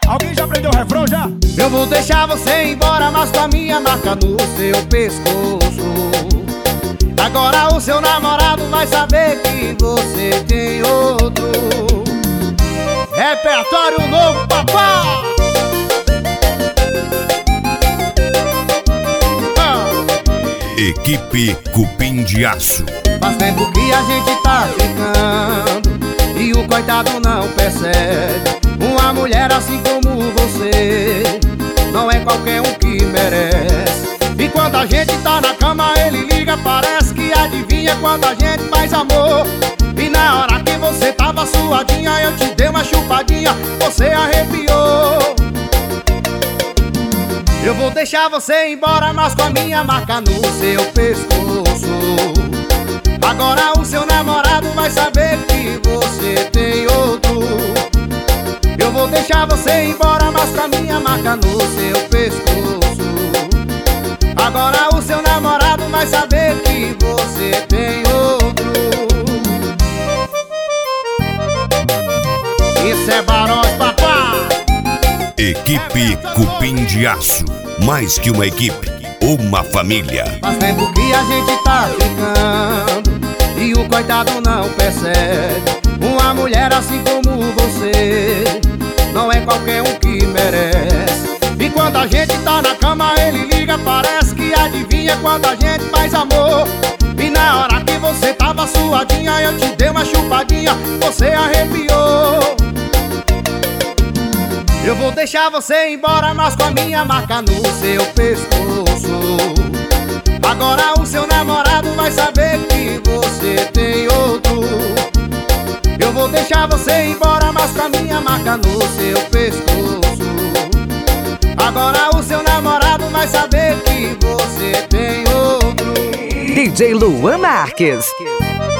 Alguém já aprendeu o refrão já? Eu vou deixar você embora, mas com a minha marca no seu pescoço. Agora o seu namorado vai saber que você tem outro. Repertório novo, papai! Equipe Cupim de Aço. Faz tempo que a gente tá ficando e o coitado não percebe. Uma mulher assim como você não é qualquer um que merece. E quando a gente tá na cama ele liga, parece que adivinha quando a gente faz amor. E na hora que você tava suadinha eu te dei uma chupadinha, você arrepiou. Eu vou deixar você embora, mas com a minha marca no seu pescoço. Agora o seu namorado vai saber que você tem outro. Eu vou deixar você embora, mas com a minha marca no seu pescoço. Agora o seu namorado vai saber que você tem outro. Isso é Barões, papai! Equipe Cupim de Aço. Mais que uma equipe, uma família. Faz tempo que a gente tá ficando e o coitado não percebe. Uma mulher assim como você não é qualquer um que merece. E quando a gente tá na cama ele liga, parece que adivinha quando a gente faz amor. E na hora que você tava suadinha eu te dei uma chupadinha, você arrepiou. Eu vou deixar você embora, mas com a minha marca no seu pescoço. Agora o seu namorado vai saber que você tem outro. Eu vou deixar você embora, mas com a minha marca no seu pescoço. Agora o seu namorado vai saber que você tem outro. DJ Luan Marques.